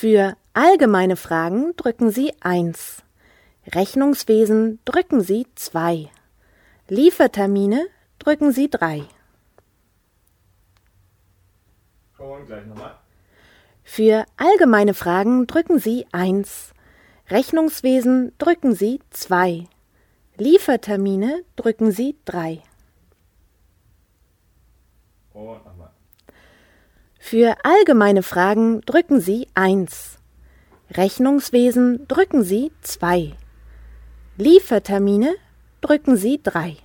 Für allgemeine Fragen drücken Sie 1. Rechnungswesen drücken Sie 2. Liefertermine drücken Sie 3. Und gleich nochmal. Für allgemeine Fragen drücken Sie 1. Rechnungswesen drücken Sie 2. Liefertermine drücken Sie 3. Und nochmal. Für allgemeine Fragen drücken Sie 1. Rechnungswesen drücken Sie 2. Liefertermine drücken Sie 3.